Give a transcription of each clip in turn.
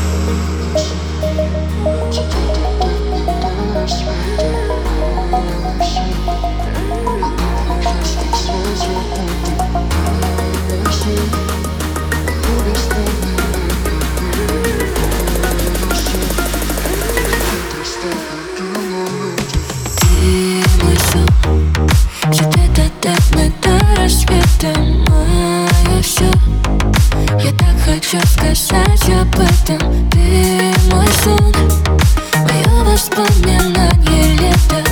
Я так хочу сказать об этом. Ты мой сон, мое воспоминание лета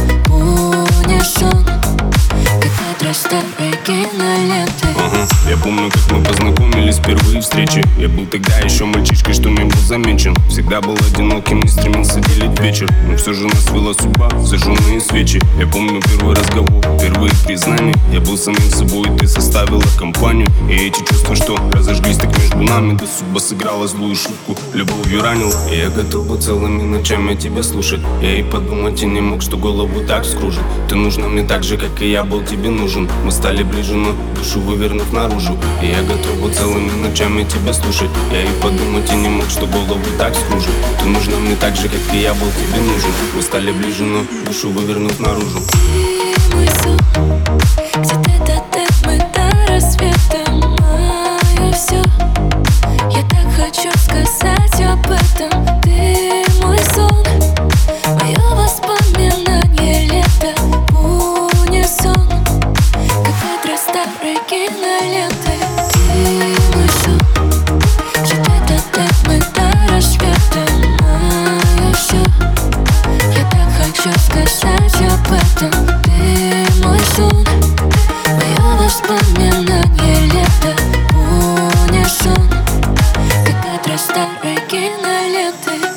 унисон, как ветра старой киноленты. Я помню, как мы познакомились в первые встречи. Я был тогда еще мальчишкой, что не был замечен. Всегда был одиноким, не стремился делить вечер. Но все же нас вела судьба, зажженные свечи. Я помню первый разговор, первые признания. Я был самим собой, ты составила компанию. И эти чувства, что разожглись так между нами, да судьба сыграла злую шутку, любовью ранил. И я готов был целыми ночами тебя слушать. Я и подумать и не мог, что голову так скружит. Ты нужна мне так же, как и я был тебе нужен. Мы стали ближе, но душу вывернув наружу. И я готов был целыми ночами тебя слушать. Я и подумать и не мог, что голову так скружит. Ты нужна мне так же, как и я был тебе нужен. Мы стали ближе, но душу вывернув наружу. Ты мой сон, где тет-а-тет мы до рассвета. Мое все, я так хочу сказать об этом. Ты мой сон, мое воспоминание лета унисон, как ветра старой киноленты. Ты мой сон, где тет-а-тет мы до рассвета. Мое все, я так хочу сказать об этом. Ты мой сон, мое воспоминание лета унисон, как ветра старой киноленты.